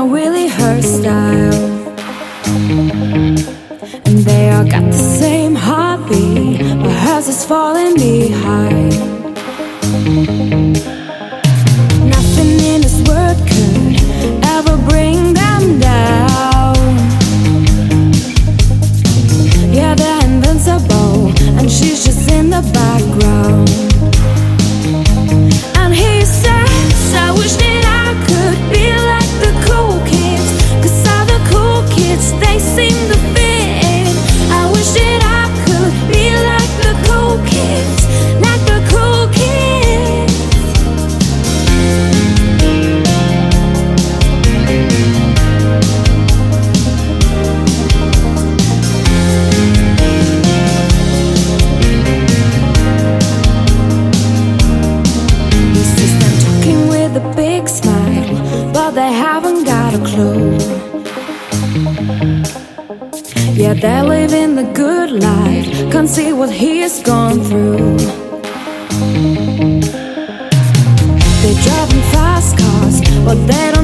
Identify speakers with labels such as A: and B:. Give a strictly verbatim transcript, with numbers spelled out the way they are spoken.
A: not really her style, and they all got the same heartbeat, but hers is falling behind. Nothing in this world could ever bring them down. Yeah, they're invincible, and she's just in the background. And he says, I wish that I could be like the cool kids, 'cause all the cool kids, they seem to fit in. I wish that I could be like the cool kids, like the cool kids. He sees them talking with a big smile, but they haven't got a clue. Yeah, they're living the good life, can't see what he has gone through. They're driving fast cars, but they don't